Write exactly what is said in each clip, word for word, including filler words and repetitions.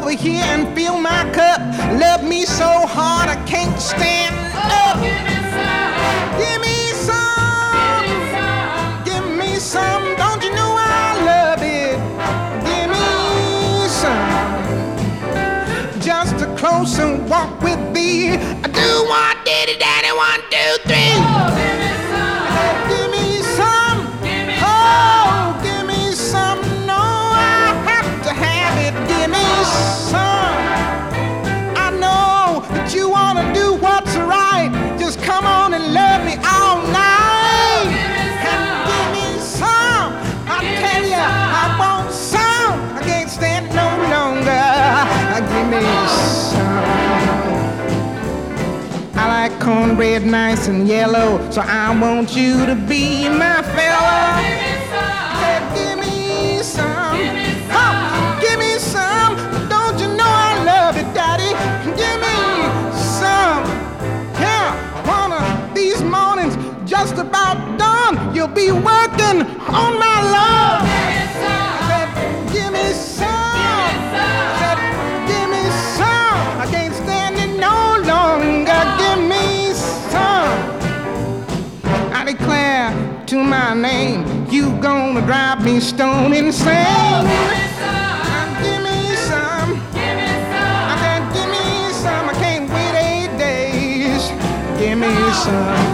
over here and fill my cup. Love me so hard I can't stand up. Give me some. Give me some. Give me some. Don't you know I love it? Give me some. Just a closer walk with thee. I do want daddy, daddy, one, two, three. Give me some. Give me some. Give me Oh, give me some. No, I have to have it. Give me some. I know that you want to do what's right. Just come on and love me all night. And give me some. I tell you, I want some. I can't stand it no longer. Give me some. I like cornbread nice and yellow, so I want you to be my fella. Said, give me some. Oh, give me some. Don't you know I love it, Daddy? Give me some. Yeah, one of these mornings, just about done, you'll be working on my love. Said, give me some. Said, give me some. I can't stand it no longer. Give me some. I declare to my name, you gonna drive me stone insane. Give me some. I said, give me some. I can't wait eight days. Give me some.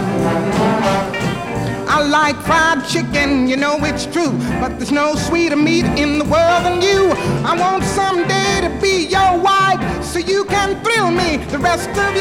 I like fried chicken, you know it's true, but there's no sweeter meat in the world than you. I want someday to be your wife so you can thrill me the rest of